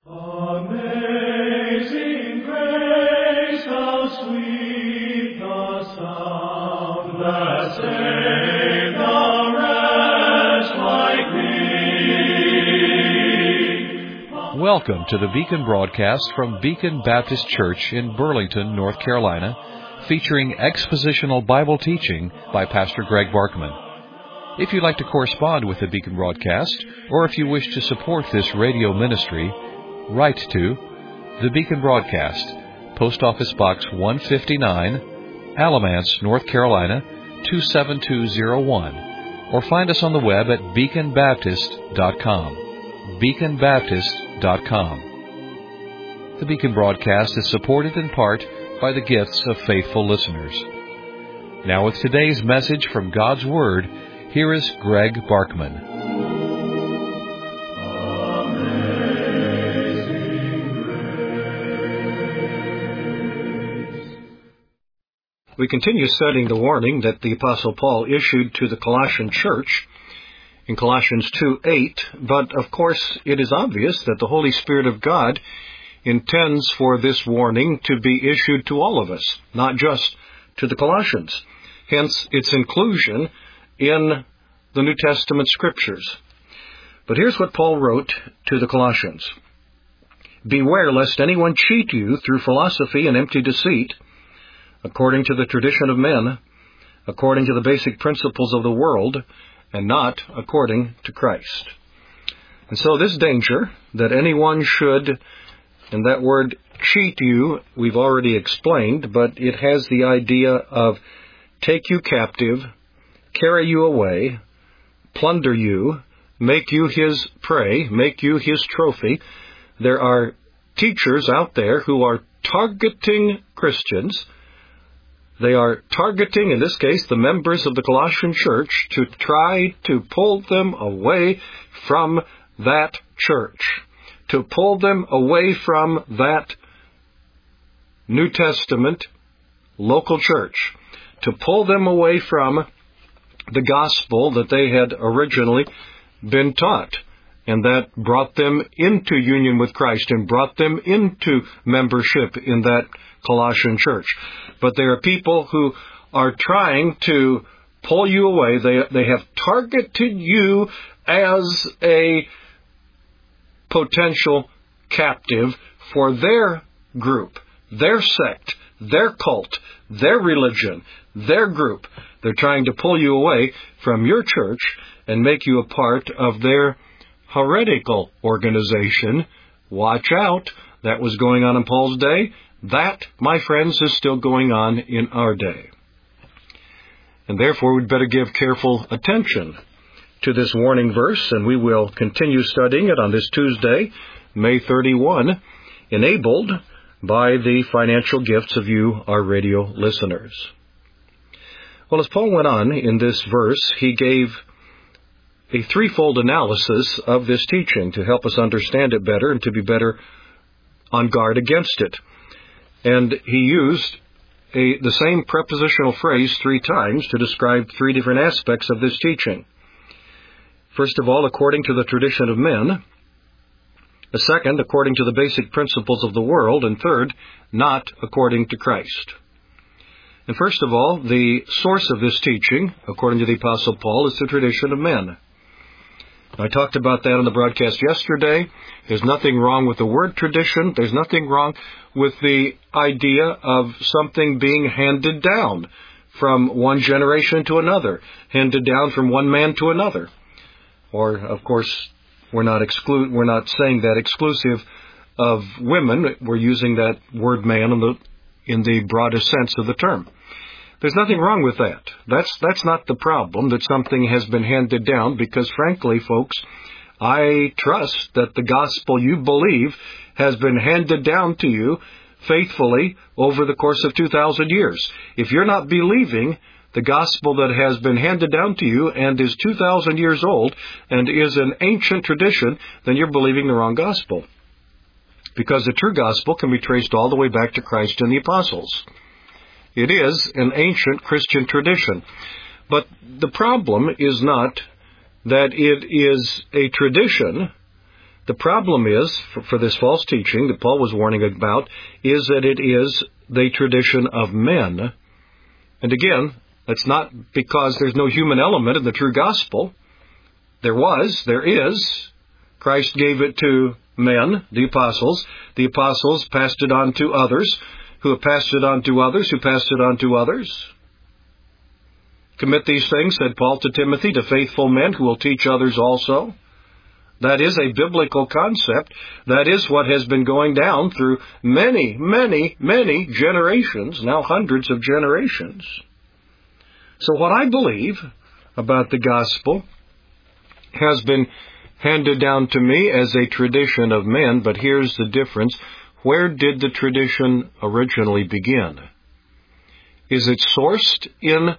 Amazing grace, how sweet the sound that saved a wretch like me. Welcome to the Beacon broadcast from Beacon Baptist Church in Burlington, North Carolina, featuring expositional Bible teaching by Pastor Greg Barkman. If you'd like to correspond with the Beacon broadcast, or if you wish to support this radio ministry, write to the Beacon Broadcast, Post Office Box 159, Alamance, North Carolina 27201, or find us on the web at beaconbaptist.com. beaconbaptist.com. The Beacon Broadcast is supported in part by the gifts of faithful listeners. Now with today's message from God's Word, here is Greg Barkman. We continue studying the warning that the Apostle Paul issued to the Colossian church in Colossians 2:8, but of course it is obvious that the Holy Spirit of God intends for this warning to be issued to all of us, not just to the Colossians. Hence its inclusion in the New Testament Scriptures. But here's what Paul wrote to the Colossians. Beware lest anyone cheat you through philosophy and empty deceit, according to the tradition of men, according to the basic principles of the world, and not according to Christ. And so this danger that anyone should, and that word cheat you, we've already explained, but it has the idea of take you captive, carry you away, plunder you, make you his prey, make you his trophy. There are teachers out there who are targeting Christians. They are targeting, in this case, the members of the Colossian church to try to pull them away from that church, to pull them away from that New Testament local church, to pull them away from the gospel that they had originally been taught, and that brought them into union with Christ and brought them into membership in that Colossian church. But there are people who are trying to pull you away. They have targeted you as a potential captive for their group, their sect, their cult, their religion, their group. They're trying to pull you away from your church and make you a part of their heretical organization. Watch out. That was going on in Paul's day. That, my friends, is still going on in our day. And therefore, we'd better give careful attention to this warning verse, and we will continue studying it on this Tuesday, May 31, enabled by the financial gifts of you, our radio listeners. Well, as Paul went on in this verse, he gave a threefold analysis of this teaching to help us understand it better and to be better on guard against it. And he used the same prepositional phrase 3 times to describe 3 different aspects of this teaching. First of all, according to the tradition of men. The second, according to the basic principles of the world. And third, not according to Christ. And first of all, the source of this teaching, according to the Apostle Paul, is the tradition of men. I talked about that on the broadcast yesterday. There's nothing wrong with the word tradition. There's nothing wrong with the idea of something being handed down from one generation to another, handed down from one man to another. Or, of course, we're not saying that exclusive of women. We're using that word man in the broadest sense of the term. There's nothing wrong with that. That's not the problem, that something has been handed down, because frankly, folks, I trust that the gospel you believe has been handed down to you faithfully over the course of 2,000 years. If you're not believing the gospel that has been handed down to you and is 2,000 years old and is an ancient tradition, then you're believing the wrong gospel. Because the true gospel can be traced all the way back to Christ and the apostles. It is an ancient Christian tradition. But the problem is not that it is a tradition The problem is, for this false teaching that Paul was warning about, is that it is the tradition of men. And again, that's not because there's no human element in the true gospel. There is. Christ gave it to men, the apostles. The apostles passed it on to others, who have passed it on to others, who passed it on to others. Commit these things, said Paul to Timothy, to faithful men who will teach others also. That is a biblical concept. That is what has been going down through many, many, many generations, now hundreds of generations. So what I believe about the gospel has been handed down to me as a tradition of men, but here's the difference. Where did the tradition originally begin? Is it sourced in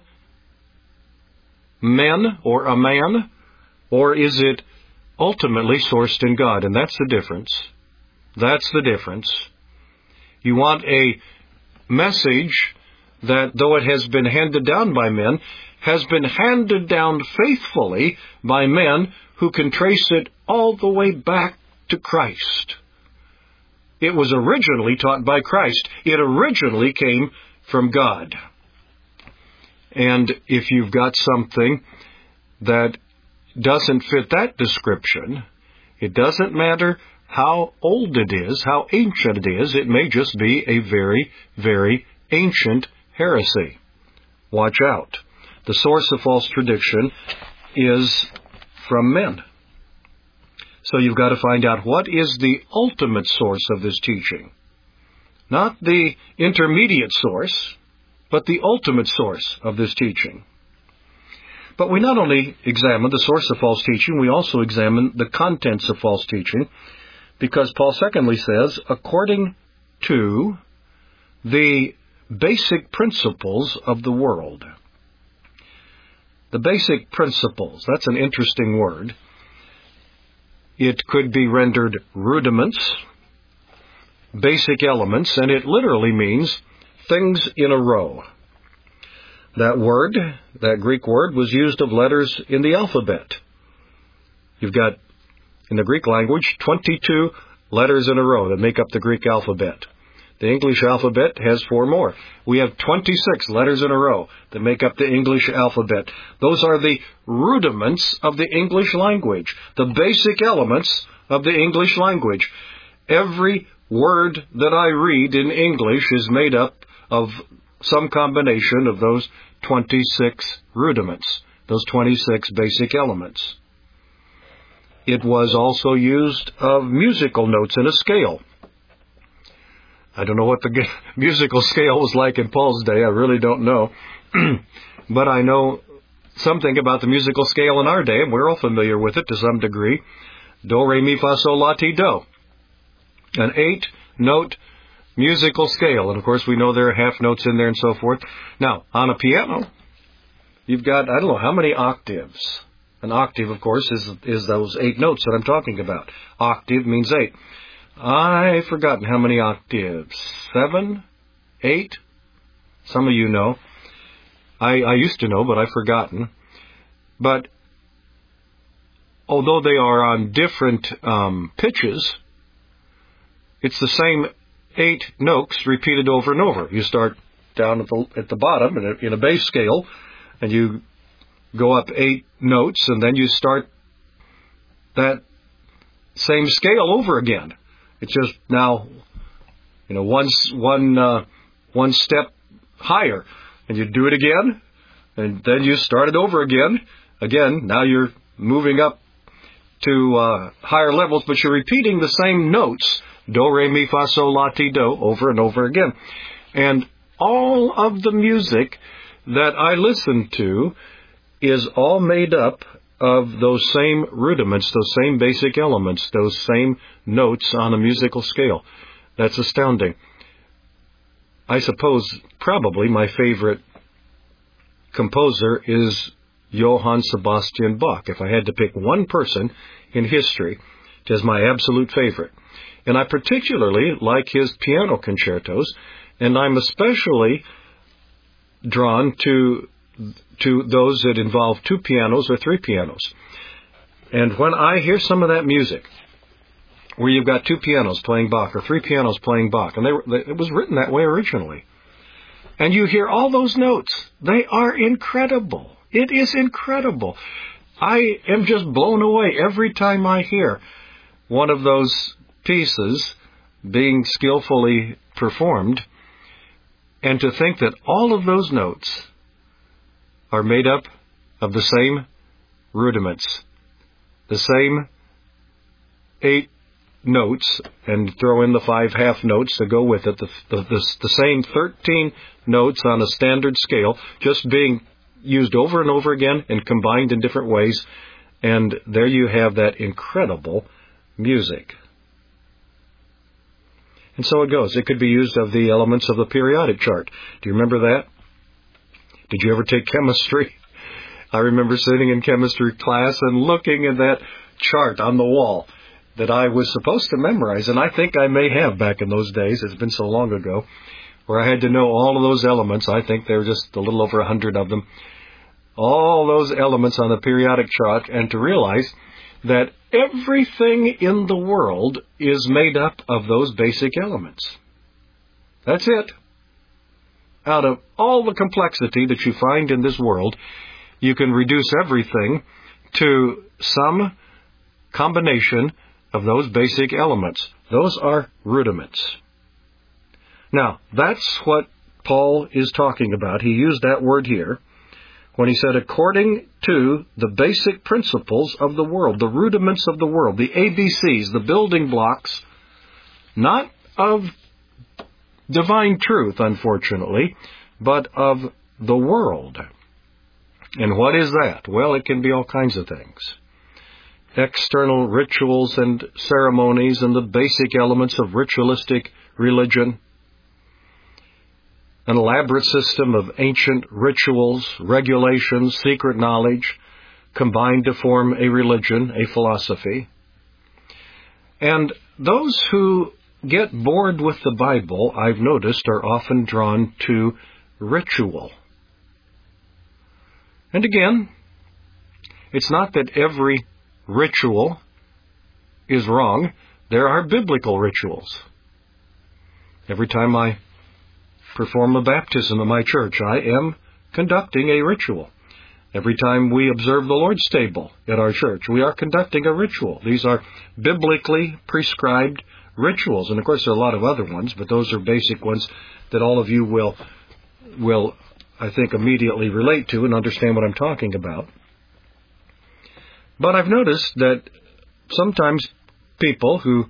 men or a man, or is it ultimately sourced in God? And that's the difference. That's the difference. You want a message that, though it has been handed down by men, has been handed down faithfully by men who can trace it all the way back to Christ. It was originally taught by Christ. It originally came from God. And if you've got something that doesn't fit that description, it doesn't matter how old it is, how ancient it is, it may just be a very, very ancient heresy. Watch out. The source of false tradition is from men. So you've got to find out what is the ultimate source of this teaching. Not the intermediate source, but the ultimate source of this teaching. But we not only examine the source of false teaching, we also examine the contents of false teaching, because Paul secondly says, according to the basic principles of the world. The basic principles, that's an interesting word. It could be rendered rudiments, basic elements, and it literally means things in a row. That word, that Greek word, was used of letters in the alphabet. You've got, in the Greek language, 22 letters in a row that make up the Greek alphabet. The English alphabet has 4 more. We have 26 letters in a row that make up the English alphabet. Those are the rudiments of the English language, the basic elements of the English language. Every word that I read in English is made up of some combination of those 26 rudiments, those 26 basic elements. It was also used of musical notes in a scale. I don't know what the musical scale was like in Paul's day. I really don't know. But I know something about the musical scale in our day, and we're all familiar with it to some degree. Do, re, mi, fa, sol, la, ti, do. An 8-note musical scale. And, of course, we know there are half notes in there and so forth. Now, on a piano, you've got, I don't know, how many octaves? An octave, of course, is those 8 notes that I'm talking about. Octave means 8. I've forgotten how many octaves. 7? 8? Some of you know. I used to know, but I've forgotten. But although they are on different pitches, it's the same 8 notes repeated over and over. You start down at the bottom in a bass scale, and you go up 8 notes, and then you start that same scale over again. It's just now, one step higher, and you do it again, and then you start it over again. Again, now you're moving up to higher levels, but you're repeating the same notes, do, re, mi, fa, sol, la, ti, do, over and over again. And all of the music that I listen to is all made up of those same rudiments, those same basic elements, those same notes on a musical scale. That's astounding. I suppose probably my favorite composer is Johann Sebastian Bach. If I had to pick one person in history as my absolute favorite. And I particularly like his piano concertos, and I'm especially drawn to those that involve 2 pianos or 3 pianos. And when I hear some of that music, where you've got 2 pianos playing Bach or 3 pianos playing Bach. And it was written that way originally. And you hear all those notes. They are incredible. It is incredible. I am just blown away every time I hear one of those pieces being skillfully performed. And to think that all of those notes are made up of the same rudiments, the same 8 notes, and throw in the 5 half notes to go with it, the same 13 notes on a standard scale, just being used over and over again and combined in different ways, and there you have that incredible music. And so it goes. It could be used of the elements of the periodic chart. Do you remember that? Did you ever take chemistry? I remember sitting in chemistry class and looking at that chart on the wall that I was supposed to memorize, and I think I may have back in those days. It's been so long ago, where I had to know all of those elements. I think there were just a little over 100 of them. All those elements on the periodic chart, and to realize that everything in the world is made up of those basic elements. That's it. Out of all the complexity that you find in this world, you can reduce everything to some combination of those basic elements. Those are rudiments. Now, that's what Paul is talking about. He used that word here when he said, according to the basic principles of the world, the rudiments of the world, the ABCs, the building blocks, not of divine truth, unfortunately, but of the world. And what is that? Well, it can be all kinds of things. External rituals and ceremonies and the basic elements of ritualistic religion. An elaborate system of ancient rituals, regulations, secret knowledge, combined to form a religion, a philosophy. And those who get bored with the Bible, I've noticed, are often drawn to ritual. And again, it's not that every ritual is wrong. There are biblical rituals. Every time I perform a baptism in my church, I am conducting a ritual. Every time we observe the Lord's table at our church, we are conducting a ritual. These are biblically prescribed rituals. And of course, there are a lot of other ones, but those are basic ones that all of you will, I think, immediately relate to and understand what I'm talking about. But I've noticed that sometimes people who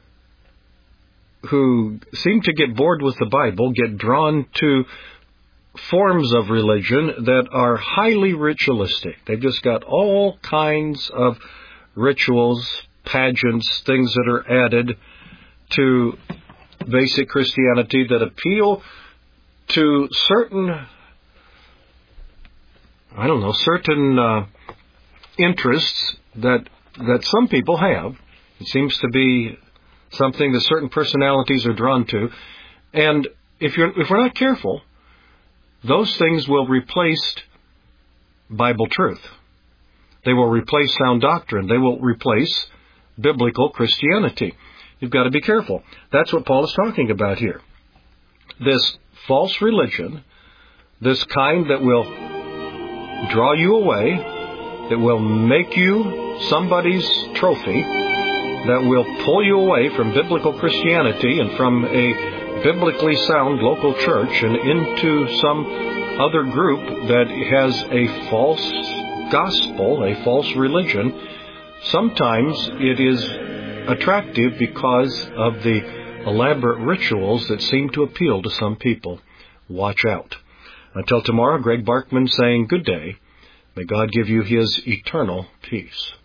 seem to get bored with the Bible get drawn to forms of religion that are highly ritualistic. They've just got all kinds of rituals, pageants, things that are added to basic Christianity that appeal to certain interests that some people have. It seems to be something that certain personalities are drawn to. And if we're not careful, those things will replace Bible truth. They will replace sound doctrine. They will replace biblical Christianity. You've got to be careful. That's what Paul is talking about here. This false religion, this kind that will draw you away, that will make you somebody's trophy, that will pull you away from biblical Christianity and from a biblically sound local church and into some other group that has a false gospel, a false religion. Sometimes it is attractive because of the elaborate rituals that seem to appeal to some people. Watch out. Until tomorrow, Greg Barkman saying good day. May God give you His eternal peace.